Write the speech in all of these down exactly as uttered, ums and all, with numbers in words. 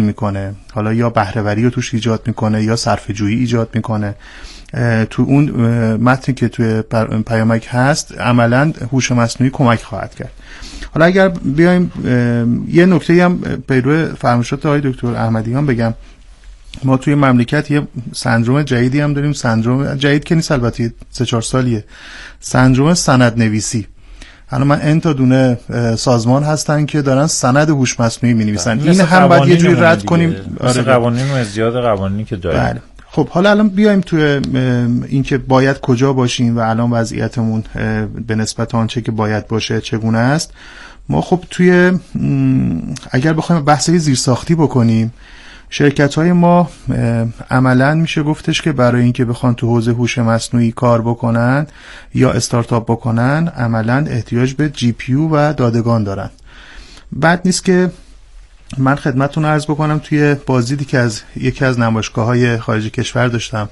میکنه، حالا یا بهره‌وری رو توش ایجاد میکنه یا صرفه‌جویی ایجاد میکنه، تو اون متنی که توی پیامک هست عملاً هوش مصنوعی کمک خواهد کرد. حالا اگر بیایم یه نکته هم پیرو فرمایشات آقای دکتر احمدیان بگم، ما توی مملکت یه سندروم جدیدی هم داریم، سندروم جدید که نیست البته، سه چهار سالیه، سندروم سند نویسی. الان من ان تا دونه سازمان هستن که دارن سند هوش مصنوعی می‌نویسن. این هم باید یه جوری رد کنیم، مثل قوانین و ازدیاد قوانینی که داریم. بله. خب حالا الان بیایم توی این که باید کجا باشیم و الان وضعیتمون به نسبت آنچه که باید باشه چگونه است. ما خب توی اگر بخوایم بحثی زیرساختی بکنیم، شرکت‌های ما عملاً میشه گفتش که برای اینکه بخوان تو حوزه هوش مصنوعی کار بکنن یا استارتاپ بکنن عملاً احتیاج به جی پی یو و دادگان دارن. بعد نیست که من خدمتتون عرض بکنم توی بازدیدی که از یکی از نمایشگاه‌های خارج کشور داشتم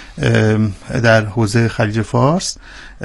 در حوزه خلیج فارس،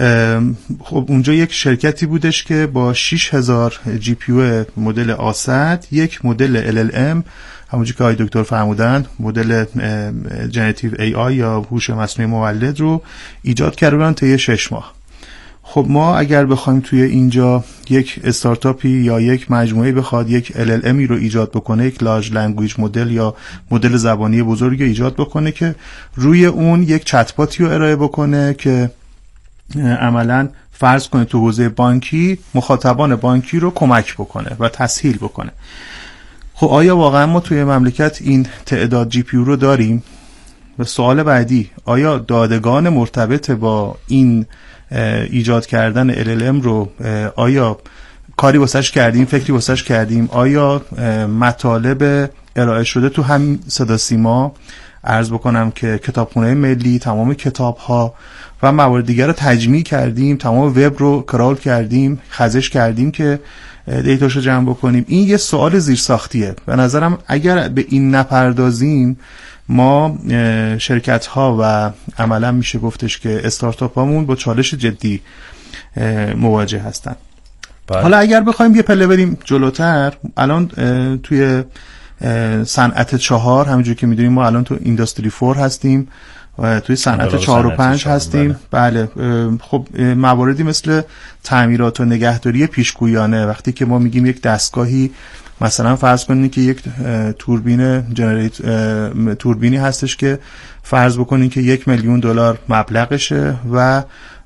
خب اونجا یک شرکتی بودش که با شش هزار جی پی یو مدل آسد، یک مدل ال ال ام همونجوری که آقای دکتر فرمودن مدل جنراتیو ای آی یا هوش مصنوعی مولد رو ایجاد کردن طی شش ماه. خب ما اگر بخوایم توی اینجا یک استارتاپی یا یک مجموعه بخواد یک ال ال امی رو ایجاد بکنه، یک لارج لنگویج مدل یا مدل زبانی بزرگی ایجاد بکنه که روی اون یک چت‌باتی رو ارائه بکنه که عملاً فرض کنه تو حوزه بانکی مخاطبان بانکی رو کمک بکنه و تسهیل بکنه. خب آیا واقعا ما توی مملکت این تعداد جی پی یو رو داریم؟ و سوال بعدی، آیا دادگان مرتبط با این ایجاد کردن ال ال ام رو آیا کاری واسش کردیم، فکری واسش کردیم؟ آیا مطالب ارائه شده تو هم صدا سیما، عرض بکنم که کتابخونه ملی تمام کتاب‌ها و موارد دیگر رو تجمیع کردیم، تمام وب رو کرال کردیم، خزش کردیم که دیتاشو جمع بکنیم؟ این یه سوال زیرساختیه. به نظرم اگر به این نپردازیم ما شرکت ها و عملا میشه گفتش که استارتاپ هامون با چالش جدی مواجه هستن. باید. حالا اگر بخوایم یه پله بریم جلوتر، الان توی صنعت چهار همونجوری که میدونیم ما الان تو اینداستری فور هستیم و توی صنعت چهار و پنج هستیم. بله. بله خب مواردی مثل تعمیرات و نگهداری پیشگویانه، وقتی که ما میگیم یک دستگاهی مثلا فرض کنید که یک توربین جنریت توربینی هستش که فرض بکنید که یک میلیون دلار مبلغشه و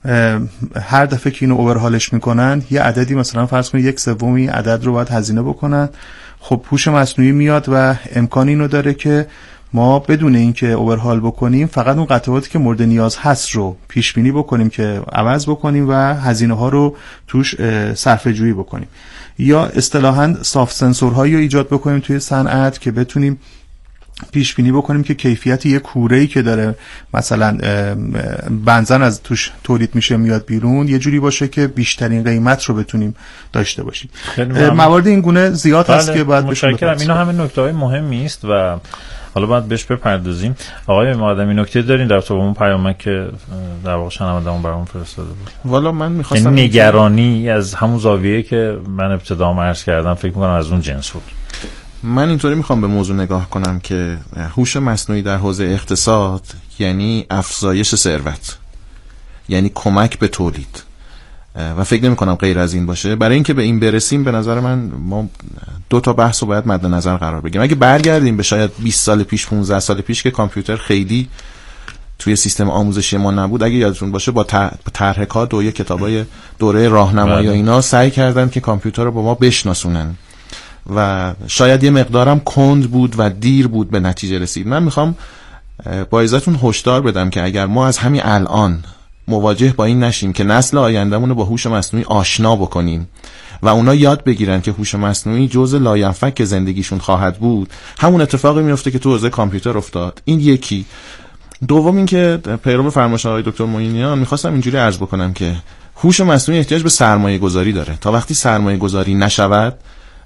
هر دفعه که اینو اوورهالش میکنن یه عددی مثلا فرض کنید یک سومی عدد رو باید هزینه بکنن. خب هوش مصنوعی میاد و امکان اینو داره که ما بدون اینکه اوورهال بکنیم فقط اون قطعاتی که مورد نیاز هست رو پیش بینی بکنیم که عوض بکنیم و هزینه ها رو توش صرفه جویی بکنیم، یا اصطلاحاً سافت سنسورهایی رو ایجاد بکنیم توی صنعت که بتونیم پیش بینی بکنیم که کیفیت یک کوره‌ای که داره مثلا بنزن از توش تولید میشه میاد بیرون یه جوری باشه که بیشترین قیمت رو بتونیم داشته باشیم. موارد این گونه زیاد هست بله. که باید بهشون بپردازیم. اینا همه نکته‌های مهمی است و حالا باید بهش بپردازیم. آقای معدمی نکته دارین در تو اون پیامک که در واقع شنونده‌مون برام فرستاده بود؟ والا من می‌خواستم نگرانی از همون زاویه‌ای که من ابتدا عرض کردم فکر می‌کنم از اون جنس بود. من اینطوری میخوام به موضوع نگاه کنم که هوش مصنوعی در حوزه اقتصاد یعنی افزایش ثروت، یعنی کمک به تولید و فکر نمی کنم غیر از این باشه. برای اینکه به این برسیم به نظر من ما دو تا بحث رو باید مد نظر قرار بگیریم. اگه برگردیم به شاید بیست سال پیش پانزده سال پیش که کامپیوتر خیلی توی سیستم آموزشی ما نبود، اگه یادتون باشه با طرح کاد و کتابای دوره راهنمایی و اینا سعی کردن که کامپیوتر رو با ما بشناسونن و شاید یه مقدارم کند بود و دیر بود به نتیجه رسید. من میخوام با ازتون هشدار بدم که اگر ما از همین الان مواجه با این نشیم که نسل آیندهمون رو با هوش مصنوعی آشنا بکنیم و اونا یاد بگیرن که هوش مصنوعی جزء لاینفک زندگیشون خواهد بود، همون اتفاقی میفته که تو حوزه کامپیوتر افتاد. این یکی. دوم این که پیرو فرمایش آقای دکتر معینیان میخواستم اینجوری عرض بکنم که هوش مصنوعی احتیاج به سرمایه گذاری داره. تا وقتی سرمایه گذاری نشود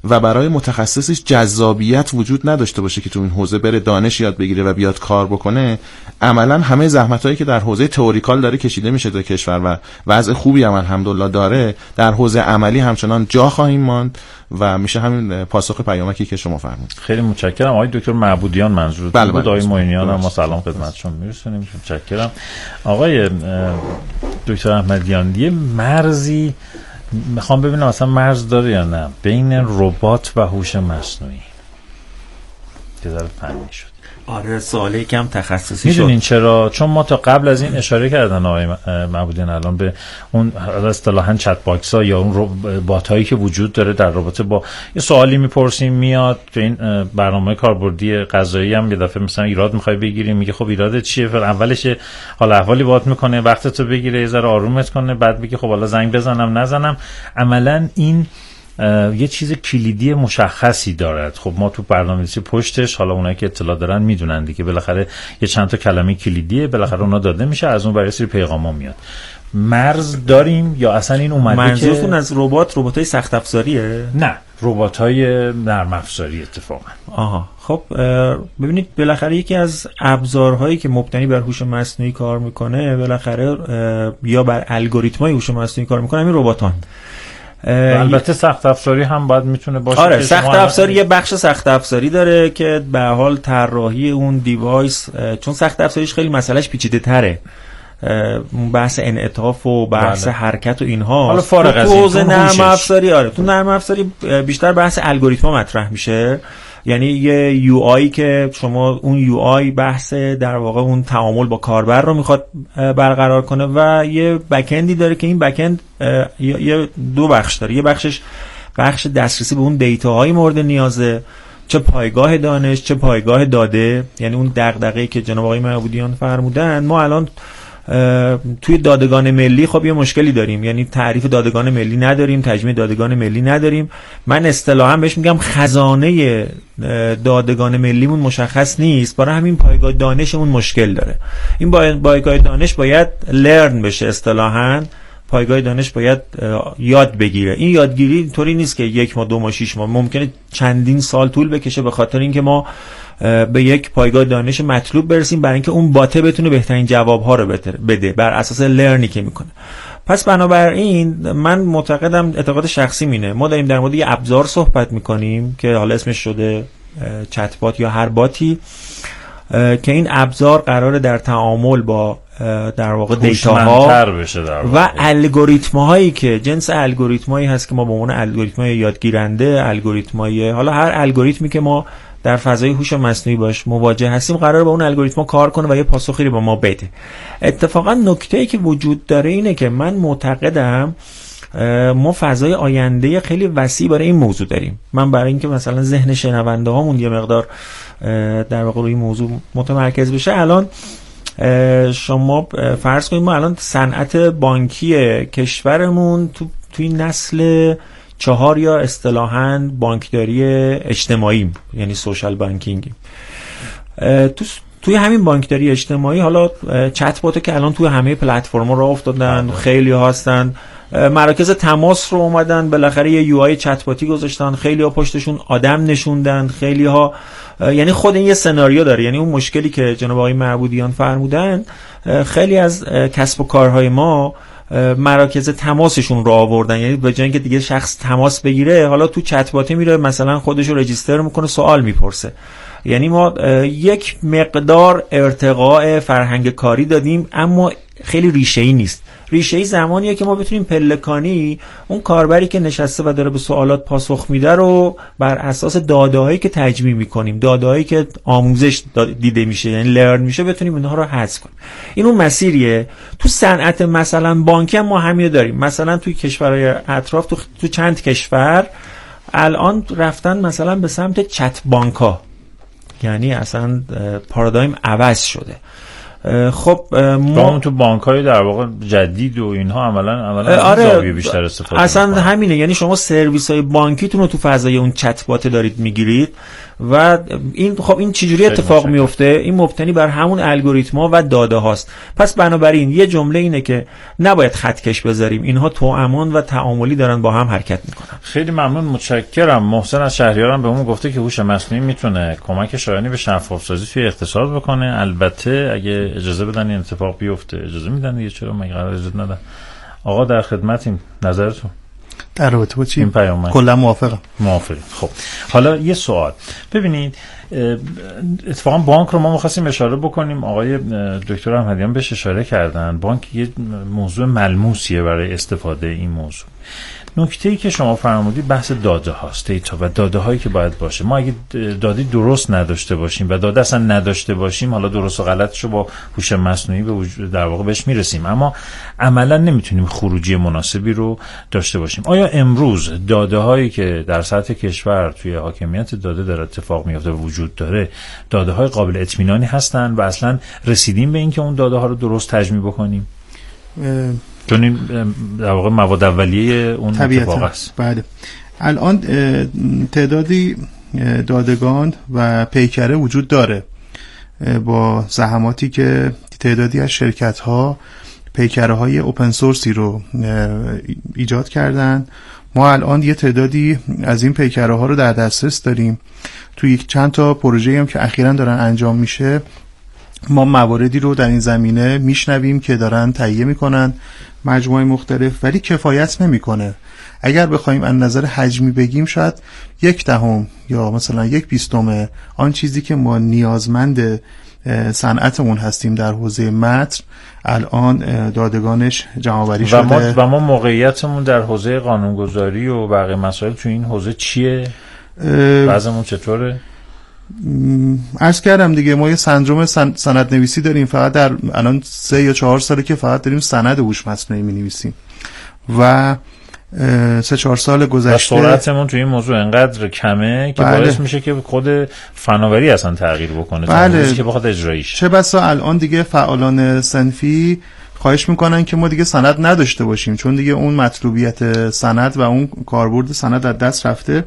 و برای متخصصش جذابیت وجود نداشته باشه که تو این حوزه بره دانش یاد بگیره و بیاد کار بکنه، عملا همه زحمتایی که در حوزه تئوریکال داره کشیده میشه در کشور و وضع خوبی هم الحمدلله داره، در حوزه عملی همچنان جا خواهیم ماند و میشه همین پاسخ پیامکی که شما فرمودید. خیلی متشکرم. آقای دکتر معبودیان منظور بله بود. آقای معینیان هم ما بله. سلام خدمتشون میرسونیم. متشکرم. آقای دکتر احمدیان، یه مرزی میخوام ببینم اصلا مرز داره یا نه بین ربات و هوش مصنوعی که ذره فنی شد. آره سوالی کم تخصصی شد. میدونین چرا؟ چون ما تا قبل از این اشاره کردن آقای معبودیان الان به اون اصطلاحاً چت باکس ها یا اون بات هایی که وجود داره در رابطه با یه سوالی میپرسیم میاد تو این برنامه کاربردی قضایی هم یه دفعه مثلا ایراد میخوای بگیریم میگه خب ایرادت چیه، فر اولش حال احوالی باهات میکنه، وقتتو بگیره، یه ذره آرومت کنه، بعد میگه خب حالا زنگ بزنم نزنم. عملاً این یه چیز کلیدی مشخصی دارد. خب ما تو برنامه‌نویسی پشتش، حالا اونایی که اطلاع دارن میدونن دیگه، بالاخره یه چند تا کلمه کلیدیه، بالاخره اونا داده میشه، از اون برای سری پیغاما میاد. مرز داریم یا اصلا این اومده که منظورتون از ربات رباتای سخت افزاریه؟ نه، رباتای نرم افزاری اتفاقا. آها خب ببینید بالاخره یکی از ابزارهایی که مبتنی بر هوش مصنوعی کار میکنه بالاخره یا بر الگوریتم‌های هوش مصنوعی کار میکنه همین رباتان. البته سخت افزاری هم باید میتونه باشه. آره سخت افزاری یه بخش سخت افزاری داره که به حال طراحی اون دیوایس، چون سخت افزاریش خیلی مسئلهش پیچیده تره، بحث انعطاف و بحث بله. حرکت و اینها. حالا فارغ از این تو نرم افزاری آره تو نرم افزاری بیشتر بحث الگوریتم مطرح میشه، یعنی یه یو آی که شما اون یو آی بحث در واقع اون تعامل با کاربر رو میخواد برقرار کنه و یه بکندی داره که این بکند یه دو بخش داره. یه بخشش بخش دسترسی به اون دیتاهای مورد نیازه، چه پایگاه دانش چه پایگاه داده، یعنی اون دغدغه‌ای که جناب آقای معبودیان فرمودن. ما الان توی دادگان ملی خب یه مشکلی داریم، یعنی تعریف دادگان ملی نداریم، تجمیع دادگان ملی نداریم. من اصطلاحاً بهش میگم خزانه دادگان ملیمون مشخص نیست، برای همین پایگاه دانشمون مشکل داره. این پایگاه دانش باید لرن بشه، اصطلاحاً پایگاه دانش باید یاد بگیره. این یادگیری اینطوری نیست که یک ماه دو ماه شش ماه، ممکنه چندین سال طول بکشه، به خاطر اینکه ما به یک پایگاه دانش مطلوب برسیم برای اینکه اون باته بتونه بهترین جوابها رو بده بر اساس لرنی که میکنه. پس بنابراین من معتقدم، اعتقاد شخصی مینه، ما داریم در مورد یه ابزار صحبت میکنیم که حالا اسمش شده چت بات یا هر باتی، که این ابزار قراره در تعامل با در واقع دیتاها و الگوریتم‌هایی که جنس الگوریتمایی هست که ما به عنوان الگوریتم‌های یادگیرنده، الگوریتم‌های حالا هر الگوریتمی که ما در فضای هوش مصنوعی باش مواجه هستیم قراره با اون الگوریتما کار کنه و یه پاسخی رو به ما بده. اتفاقا نکته‌ای که وجود داره اینه که من معتقدم ما فضای آینده خیلی وسیع برای این موضوع داریم. من برای اینکه مثلا ذهن شنونده هامون یه مقدار در واقع روی این موضوع متمرکز بشه، الان شما فرض کنید ما الان صنعت بانکی کشورمون تو توی نسل چهار یا اصطلاحاً بانکداری اجتماعی، یعنی سوشال بانکینگ. تو توی همین بانکداری اجتماعی حالا چت بات که الان توی همه پلتفرم‌ها راه افتادن، خیلی ها هستن، مراکز تماس رو اومدن بالاخره یه یو آی چت باتی گذاشتن، خیلی ها پشتشون آدم نشوندن، خیلی ها، یعنی خود این یه سناریو داره. یعنی اون مشکلی که جناب آقای معبودیان فرمودن، خیلی از کسب و کارهای ما مراکز تماسشون رو آوردن، یعنی به جای اینکه دیگه شخص تماس بگیره حالا تو چت باتی میره مثلا خودش رو رجیستر میکنه، سوال میپرسه. یعنی ما یک مقدار ارتقاء فرهنگ کاری دادیم اما خیلی ریشه‌ای نیست. ریشه‌ای زمانیه که ما بتونیم پلکانی اون کاربری که نشسته و داره به سوالات پاسخ میده رو بر اساس داده‌هایی که تجمیع میکنیم، داده‌هایی که آموزش دیده میشه یعنی لرن میشه، بتونیم اینها رو حذف کنیم. این اون مسیریه. تو صنعت مثلا بانکی هم ما همین داریم. مثلا توی کشورهای اطراف تو, تو چند کشور الان رفتن مثلا به سمت چت بانک‌ها، یعنی اصلا پارادایم عوض شده. خب ما اون تو بانک‌های در واقع جدید و اینها عملاً عملاً آره زاویه بیشتر استفاده اصلا میکنن. همینه، یعنی شما سرویس‌های بانکیتون رو تو فضای اون چت بات دارید میگیرید و این خب این چجوری اتفاق میفته؟ این مبتنی بر همون الگوریتما و داده هاست. پس بنابراین یه جمله اینه که نباید خطکش بذاریم، اینها توامان و تعاملی دارن با هم حرکت میکنن. خیلی ممنون، متشکرم. محسن از شهریارم به اون گفته که هوش مصنوعی میتونه کمک شایانی به شفاف سازی توی اقتصاد بکنه. البته اگه اجازه بدن این اتفاق بیفته. اجازه میدن دیگه، چرا مگه قرار اجازه ندن؟ آقا در خدمتیم، نظرتون در رابطه با چی؟ این پیام کلا موافقم. موافقم. خب حالا یه سوال، ببینید اتفاقا بانک رو ما می‌خواستیم اشاره بکنیم، آقای دکتر احمدیان بهش اشاره کردن. بانک یه موضوع ملموسیه برای استفاده این موضوع. نکته‌ای که شما فرمودید بحث داده هاست، دیتا و داده هایی که باید باشه. ما اگه داده درست نداشته باشیم و داده اصلا نداشته باشیم، حالا درست و غلطشو با هوش مصنوعی به وجود در واقع بهش میرسیم، اما عملا نمیتونیم خروجی مناسبی رو داشته باشیم. آیا امروز داده هایی که در سطح کشور توی حاکمیت داده در اتفاق میفته وجود داره، داده های قابل اطمینانی هستن و اصلا رسیدیم به اینکه اون داده ها رو درست تجمیع بکنیم؟ چون این در واقع مواد اولیه اون اتفاق است. بله. الان تعدادی دادگان و پیکره وجود داره با زحماتی که تعدادی از شرکت ها پیکره های اوپن سورسی رو ایجاد کردن. ما الان یه تعدادی از این پیکره ها رو در دسترس داریم. توی یک چند تا پروژه هم که اخیراً دارن انجام میشه، ما مواردی رو در این زمینه میشنویم که دارن تهیه میکنن مجموعه مختلف، ولی کفایت نمیکنه. اگر بخوایم از نظر حجمی بگیم، شاید یک دهم یا مثلا یک بیستم آن چیزی که ما نیازمند صنعتمون هستیم در حوزه متن الان دادگانش جمع‌آوری شده. و ما, و ما موقعیتمون در حوزه قانونگذاری و بقیه مسائل تو این حوزه چیه؟ وضعمون چطوره؟ عرض کردم دیگه، ما یه سندروم سند نویسی داریم، فقط در الان سه یا چهار ساله که فقط داریم سند هوش مصنوعی می نویسیم و سه چهار سال گذشته سرعتمون توی این موضوع انقدر کمه که بله. باعث میشه که خود فناوری اصلا تغییر بکنه، بله. که بخواد اجراییش. چه بسا الان دیگه فعالان صنفی خواهش میکنن که ما دیگه سند نداشته باشیم، چون دیگه اون مطلوبیت سند و اون کاربرد سند از دست رفته.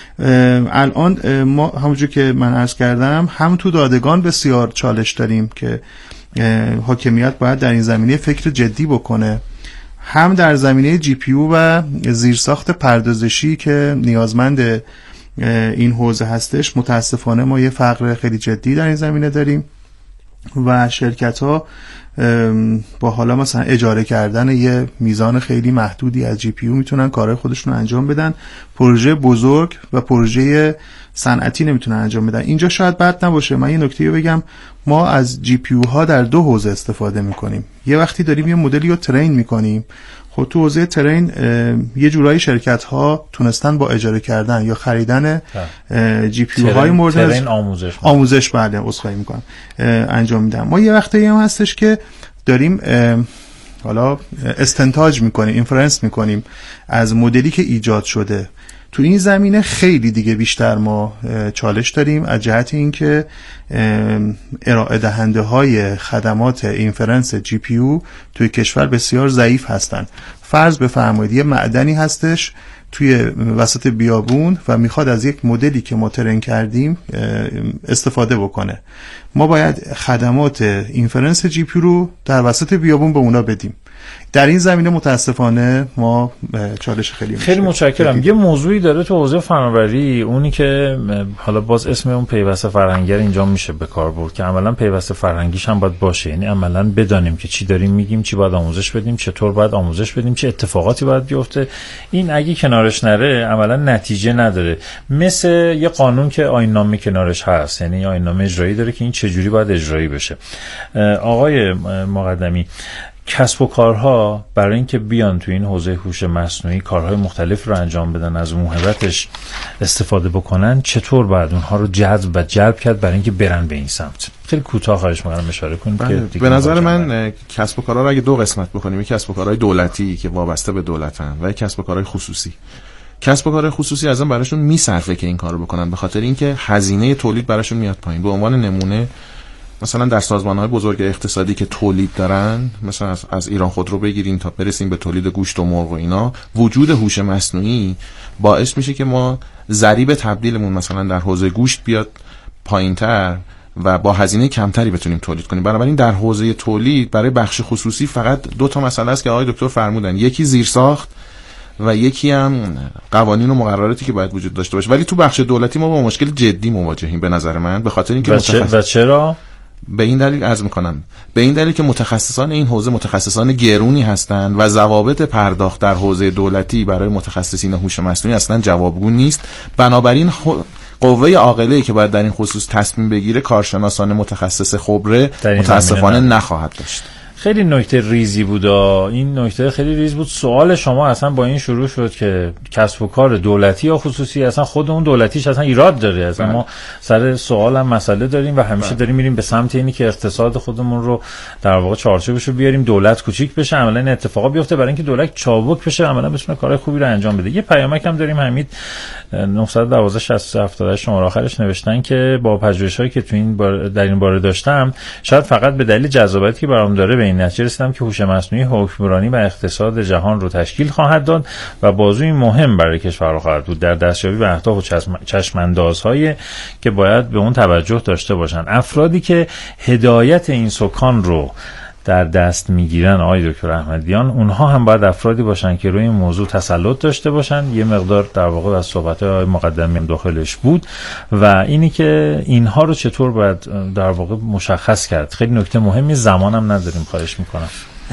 الان ما همونجور که من عرض کردم، هم تو دادگان بسیار چالش داریم که حاکمیت باید در این زمینه فکر جدی بکنه، هم در زمینه جی پی یو و زیرساخت پردازشی که نیازمند این حوزه هستش. متاسفانه ما یه فقر خیلی جدی در این زمینه داریم و شرکت ها با حالا مثلا اجاره کردن یه میزان خیلی محدودی از جی پی یو میتونن کارهای خودشون رو انجام بدن، پروژه بزرگ و پروژه صنعتی نمیتونن انجام بدن. اینجا شاید بد نباشه من یه نکته رو بگم، ما از جی پی یو ها در دو حوزه استفاده میکنیم. یه وقتی داریم یه مدلی رو ترین میکنیم، خب تو حوزه ترین یه جورایی شرکت ها تونستن با اجاره کردن یا خریدن جی پی یو های مورد ترین آموزش آموزش بله عذرخواهی میکنم انجام میدن. ما یه وقتی هم هستش که داریم حالا استنتاج میکنیم، اینفرنس میکنیم از مدلی که ایجاد شده. تو این زمینه خیلی دیگه بیشتر ما چالش داریم از جهت اینکه ارائه دهنده های خدمات اینفرنس جی پی یو توی کشور بسیار ضعیف هستن. فرض بفرمایید یه معدنی هستش توی وسط بیابون و میخواد از یک مدلی که ما ترین کردیم استفاده بکنه. ما باید خدمات اینفرنس جی پی یو رو در وسط بیابون به اونا بدیم. در این زمینه متاسفانه ما چالش خیلی خیلی متشکرم. یه موضوعی داره تو حوزه فناوری، اونی که حالا باز اسم اون پیوسته فرهنگی اینجا میشه به کار برد که عملاً پیوسته فرهنگیش هم باید باشه، یعنی عملاً بدانیم که چی داریم میگیم، چی باید آموزش بدیم، چطور باید آموزش بدیم، چه اتفاقاتی باید بیفته. این اگه کنارش نره عملاً نتیجه نداره. مثل یه قانون که آیین‌نامه کنارش هست، یعنی آیین‌نامه اجرایی داره که این چه جوری باید اجرایی بشه. آقای مقدمی، کسب و کارها برای اینکه بیان تو این حوزه هوش مصنوعی کارهای مختلف رو انجام بدن، از موهبتش استفاده بکنن، چطور باید اونها رو جذب و جلب کرد برای اینکه برن به این سمت؟ خیلی کوتاه خواهش می‌کنم اشاره کنید که به نظر من کسب و کارها رو اگه دو قسمت بکنیم، یک کسب و کارهای دولتی که وابسته به دولتن و یک کسب و کارهای خصوصی. کسب و کارهای خصوصی ازم براشون میصرفه که این کارو بکنن، به خاطر اینکه هزینه تولید براشون میاد پایین. به عنوان نمونه مثلا در سازمان‌های بزرگ اقتصادی که تولید دارن، مثلا از, از ایران خودرو بگیریم تا برسیم به تولید گوشت و مرغ و اینا، وجود هوش مصنوعی باعث میشه که ما ضریب تبدیلمون مثلا در حوزه گوشت بیاد پایین‌تر و با هزینه کمتری بتونیم تولید کنیم. بنابراین در حوزه تولید برای بخش خصوصی فقط دو تا مسئله است که آقای دکتر فرمودن، یکی زیرساخت و یکی هم قوانین و مقرراتی که باید وجود داشته باشه. ولی تو بخش دولتی ما با مشکل جدی مواجهیم به نظر من، به خاطر اینکه متخصص... و چرا به این دلیل عرض میکنم به این دلیل که متخصصان این حوزه متخصصان گرونی هستند و ضوابط پرداخت در حوزه دولتی برای متخصصین هوش مصنوعی اصلا جوابگو نیست. بنابراین قوه عاقله‌ای که باید در این خصوص تصمیم بگیره کارشناسان متخصص خبره متاسفانه نخواهد داشت. خیلی نکته ریزی بود، این نکته خیلی ریز بود. سوال شما اصلا با این شروع شد که کسب و کار دولتی یا خصوصی، اصلا خود اون دولتیش اصلا ایراد داره. اصلا ما سر سوال هم مسئله داریم و همیشه داریم میریم به سمت اینی که اقتصاد خودمون رو در واقع چارچوبش رو بیاریم، دولت کوچیک بشه، عملا این اتفاقا بیفته برای اینکه دولت چابک بشه، عملا بتونه کارهای خوبی رو انجام بده. یه پیامک هم داریم، حمید نه یک دو شصت هفتاد شماره آخرش نوشتن که با پژوهش‌هایی که تو این بار در این باره داشتم، شاید فقط به دلیل جذابیتی که برام داره به این نتیجه رسیدم که هوش مصنوعی حکمرانی و اقتصاد جهان رو تشکیل خواهد داد و بازوی مهم برای کشور خواهد بود در دستیابی به اهداف و چشم... چشم‌اندازهایی که باید به اون توجه داشته باشن. افرادی که هدایت این سکان رو در دست میگیرن آقای دکتر احمدیان، اونها هم باید افرادی باشن که روی این موضوع تسلط داشته باشن. یه مقدار در واقع از صحبت‌های مقدمی داخلش بود و اینی که اینها رو چطور باید در واقع مشخص کرد. خیلی نکته مهمی، زمانم نداریم، خواهش میکنم.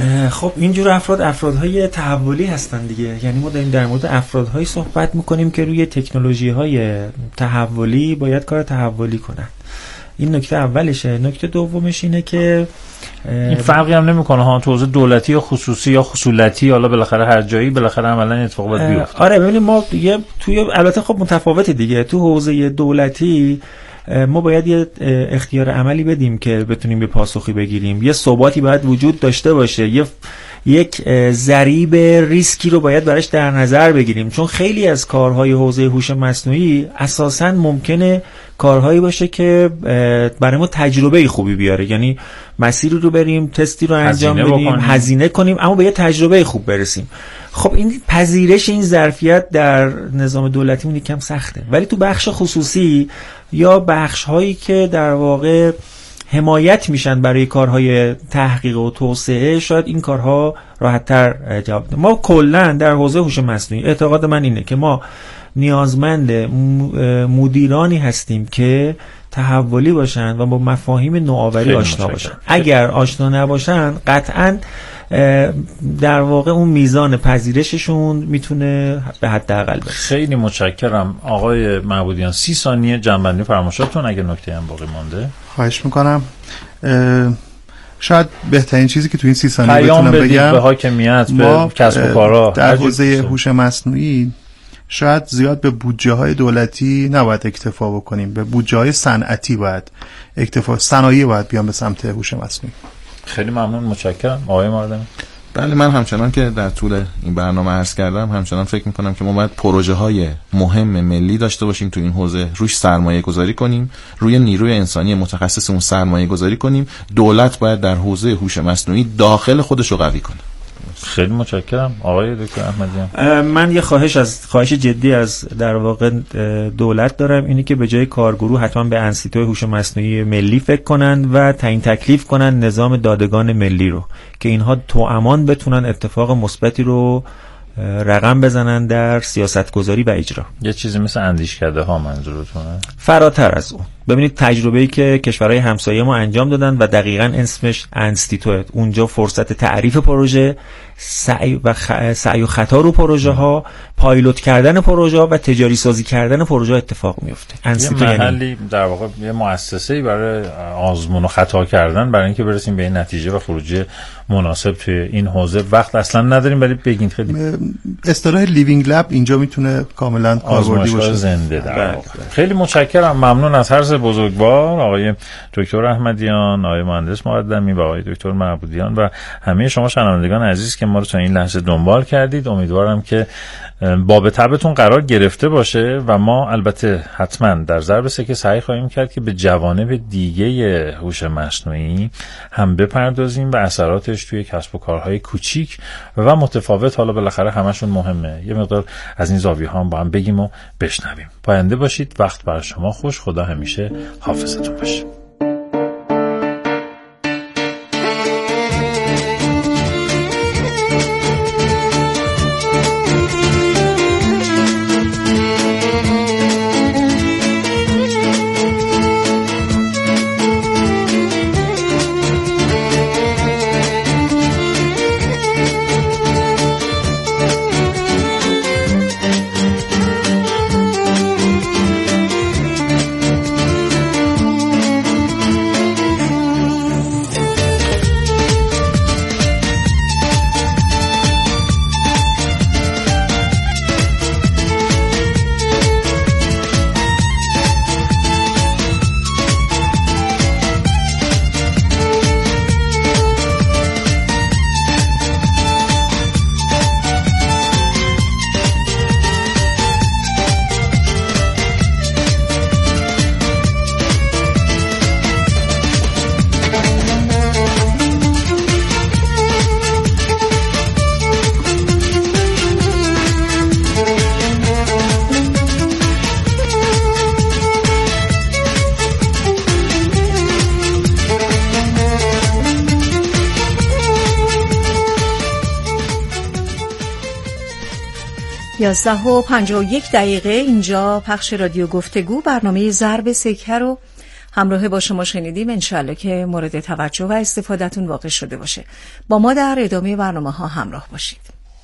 خب اینجور افراد افرادهای تحولی هستن دیگه، یعنی ما داریم در مورد افرادهایی صحبت میکنیم که روی تکنولوژی‌های تحولی باید کار تحولی کنن. این نکته اولشه. نکته دومش اینه که این فرقی هم نمیکنه ها تو حوزه دولتی یا خصوصی یا خصولتی، حالا بالاخره هر جایی بالاخره عملا اتفاق باید بیفته. آره ببینید ما یه توی البته خب متفاوته دیگه، تو حوزه دولتی ما باید یه اختیار عملی بدیم که بتونیم به پاسخی بگیریم، یه ثباتی باید وجود داشته باشه، یه یک ضریب ریسکی رو باید براش در نظر بگیریم، چون خیلی از کارهای حوزه هوش مصنوعی اساساً ممکنه کارهایی باشه که برای ما تجربه خوبی بیاره، یعنی مسیری رو بریم، تستی رو انجام بدیم، هزینه کنیم، اما به یه تجربه خوب برسیم. خب این پذیرش این ظرفیت در نظام دولتی اون یکم سخته، ولی تو بخش خصوصی یا بخش هایی که در واقع حمایت میشن برای کارهای تحقیق و توسعه، شاید این کارها راحت‌تر جواب بده. ما کلا در حوزه هوش مصنوعی اعتقاد من اینه که ما نیازمند مدیرانی هستیم که تحولی باشن و با مفاهیم نوآوری آشنا باشن. اگر آشنا نباشن قطعاً در واقع اون میزان پذیرششون میتونه به حداقل باشه. خیلی متشکرم آقای معبودیان. سی ثانیه جنبندی فرمایشاتتون اگه نکته هم باقی مونده. خواهش میکنم. شاید بهترین چیزی که تو این سی ثانیه بتونم بگم به حاکمیت، به کسب و کارا در حوزه هوش مصنوعی شاید زیاد به بودجه های دولتی نباید اکتفا بکنیم، به بودجه های صنعتی باید اکتفا، صنایع باید بیان به سمت هوش مصنوعی. خیلی ممنون، متشکرم آقای ماردمی. بله، من همچنان که در طول این برنامه عرض کردم، همچنان فکر میکنم که ما باید پروژه های مهم ملی داشته باشیم تو این حوزه، روش سرمایه گذاری کنیم، روی نیروی انسانی متخصص اون سرمایه گذاری کنیم. دولت باید در حوزه هوش مصنوعی داخل خودش رو قوی کنه. خیلی متشکرم آقای دکتر احمدیان. من یه خواهش از خواهش جدی از در واقع دولت دارم، اینی که به جای کارگروه حتما به انستیتوی هوش مصنوعی ملی فکر کنن و تعیین تکلیف کنن نظام دادگان ملی رو که اینها توامان بتونن اتفاق مثبتی رو رقم بزنن در سیاست گذاری و اجرا. یه چیزی مثل اندیشکده ها منظورتونه؟ فراتر از اون. ببینید تجربه‌ای که کشورهای همسایه ما انجام دادن و دقیقاً اسمش انستیتوت، اونجا فرصت تعریف پروژه، سعی و خ... سعی و خطا رو پروژه ها، پایلوت کردن پروژه ها و تجاری سازی کردن پروژه اتفاق میفته. انستیتوت یه محلی یعنی در واقع یه مؤسسه‌ای برای آزمون و خطا کردن برای اینکه برسیم به این نتیجه و خروجی مناسب توی این حوزه. وقت اصلا نداریم ولی بگین خیلی اصطلاح لیوینگ لب اینجا میتونه کاملا کاربردی باشه. زنده در واقع. خیلی متشکرم، ممنون از هر بزرگوار، آقای دکتر احمدیان، آقای مهندس مقدمی و آقای دکتر معبودیان و همه شما شنوندگان عزیز که ما رو تا این لحظه دنبال کردید. امیدوارم که باب طبعتون قرار گرفته باشه و ما البته حتما در ضرب سکه سعی خواهیم کرد که به جوانب دیگه هوش مصنوعی هم بپردازیم و اثراتش توی کسب و کارهای کوچیک و متفاوت، حالا بالاخره همشون مهمه، یه مقدار از این زاویه ها هم با هم بگیم و بشنویم. پاینده باشید، وقت برای شما خوش، خدا همیشه حافظتون باشه. یازده و پنجاه و یک دقیقه اینجا پخش رادیو گفتگو، برنامه ضرب سکه رو همراه با شما شنیدیم. انشالله که مورد توجه و استفادهتون واقع شده باشه. با ما در ادامه برنامه ها همراه باشید.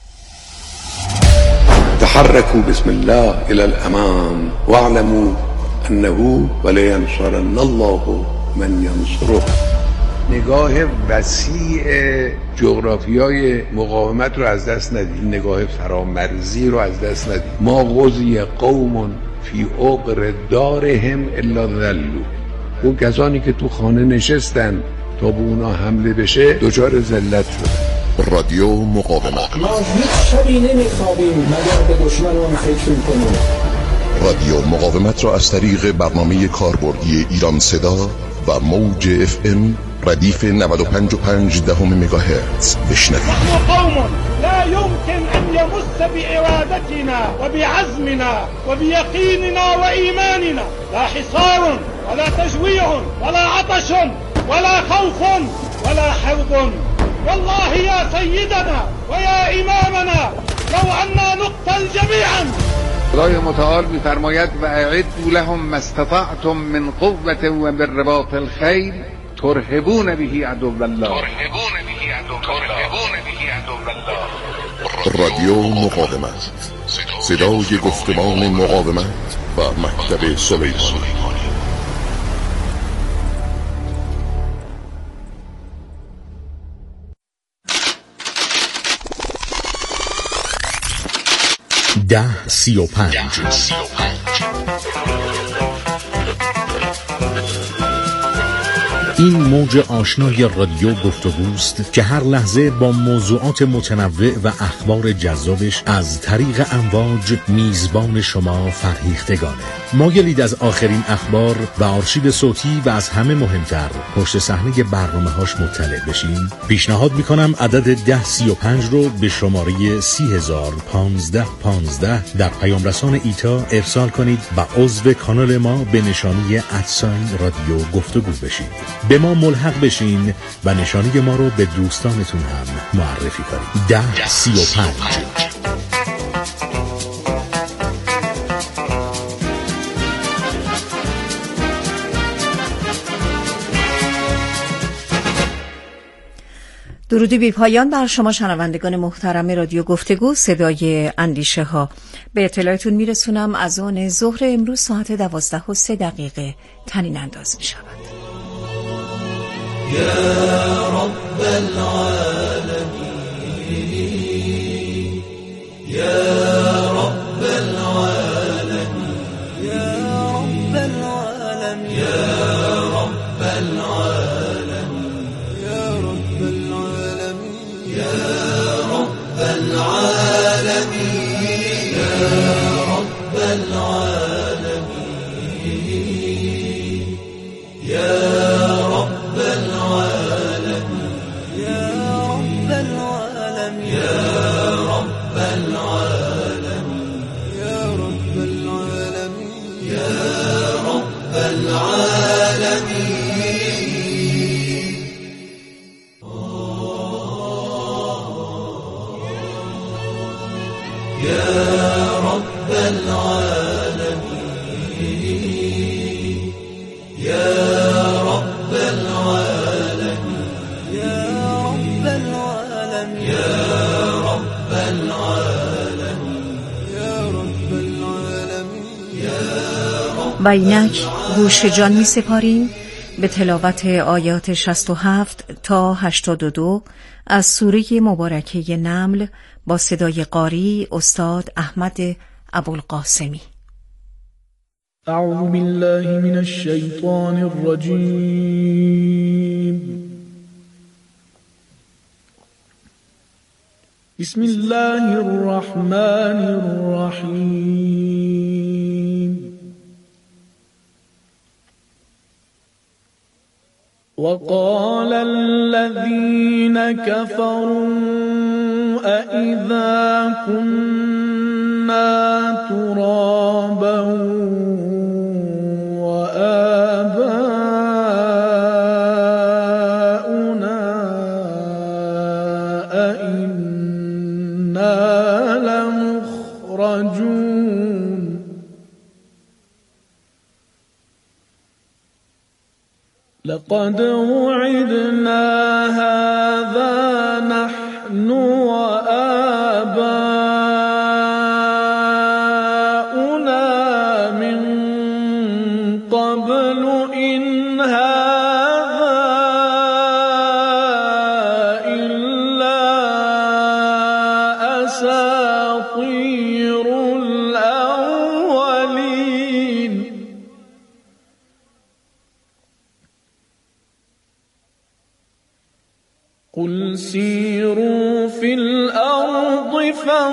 تحركوا بسم الله الى الامام واعلموا انه ولینصرن الله من ینصره. نگاه وسیع جغرافیای مقاومت رو از دست ندید، نگاه فرامرزی رو از دست ندید. ما غزی قوم فی عقر دارهم الا ذلوا. اون کسانی که تو خانه نشستن تا به اونا حمله بشه دچار ذلت شدن. رادیو مقاومت. ما هیچ شبی نمیخوابیم مگر به دشمنان فکر میکنیم. رادیو مقاومت را از طریق برنامه کاربردی ایران صدا و موج اف ام ردیف نود و پنج و پنج دهم مگاهرتز بشنوید. نحن قوم لا يمكن ان يمس بارادتنا وبعزمنا وبيقيننا وايماننا لا حصار ولا تجويع ولا عطش ولا خوف ولا حرب. والله يا سيدنا ويا امامنا لو أننا نقتل جميعا. خدای متعال می‌فرماید و اعدوا لهم ما استطعتم من قوة و بالرباط الخیل ترهبون به عدو الله. ترهبون به عدو الله. رادیو مقاومت، صدای گفتمان مقاومت و مکتب سلیمانی. ده سی و پنج. این موج آشنای رادیو گفتگوست که هر لحظه با موضوعات متنوع و اخبار جذابش از طریق امواج میزبان شما فرهیختگانه. مایلید از آخرین اخبار و آرشیو صوتی و از همه مهمتر پشت صحنه برنامه‌هاش مطلع بشین؟ پیشنهاد میکنم عدد ده سی و پنج رو به شماره سی هزار پانزده پانزده در پیام رسان ایتا ارسال کنید و عضو کانال ما به نشانی ادساین رادیو گفتگو بشید. به ما ملحق بشین و نشانی ما رو به دوستانتون هم معرفی کنید. ده سی و پنج. درودی بی پایان بر شما شنوندگان محترم رادیو گفتگو، صدای اندیشه ها. به اطلاعتون میرسونم از آن ظهر امروز ساعت دوازده و سه دقیقه تنین انداز می شود. یا رب العالمین یا رب العالمین یا رب العالمین يا رب العالمين يا رب العالمين يا رب العالمين يا رب العالمين يا رب العالمين يا رب العالمين يا رب العالمين يا رب العالمين يا رب العالمين يا رب العالمين يا رب. و اینک گوش جان می سپاریم به تلاوت آیات شصت و هفت تا هشتاد و دو از سوره مبارکه نمل با صدای قاری استاد احمد ابوالقاسمی. اعوذ بالله من الشیطان الرجیم. بسم الله الرحمن الرحیم. وقال الذين كفروا أإذا كنا ترابا وآباؤنا أإنا لمخرجون. لقد وعدنا هذا نحن وآباؤنا من قبل إن هذا إلا أساطير الأولين. قل سيروا في الأرض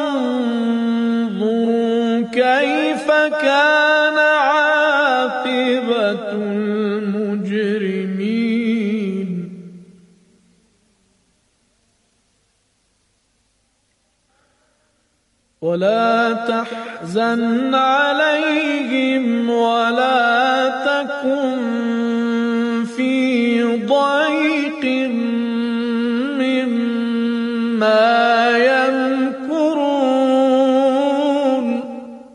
فانظروا كيف كان عاقبة المجرمين. ولا تحزن عليهم ولا تكن في ضيق مما يمكرون.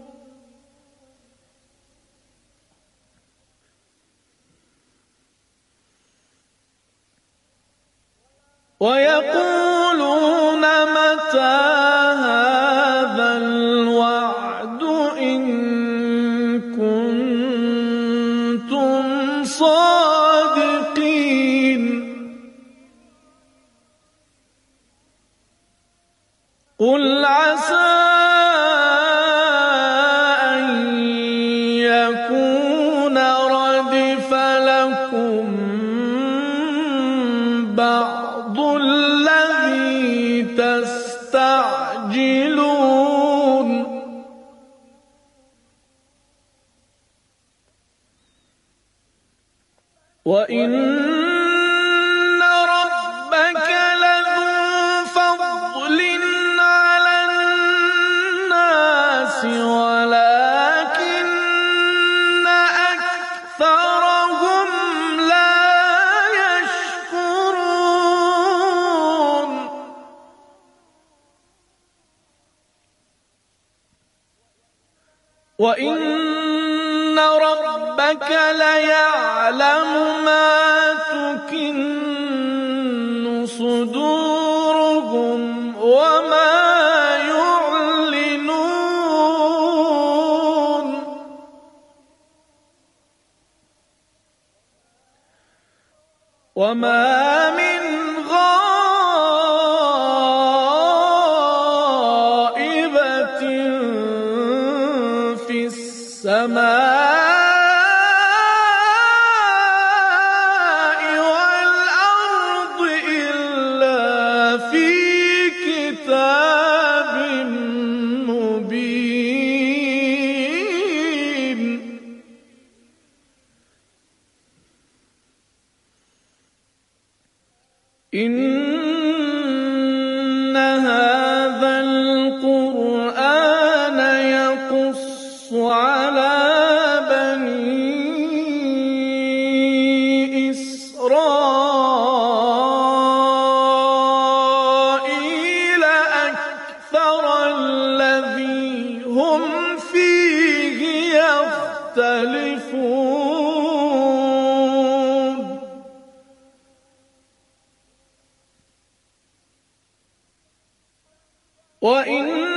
ويقولون متى هذا الوعد إن كنتم صادقين. قل عسى أن يكون ردف لكم بعض الذي تستعجلون. وإن ربك لذو فضل على الناس ولكن أكثرهم لا يشكرون. وإن ربك ليعلم ما تكن صدورهم وما يعلنون. وما من غائبة في السماء إن هذا القرآن يقص على بني إسرائيل أكثر الذي هم فيه يختلفون وإن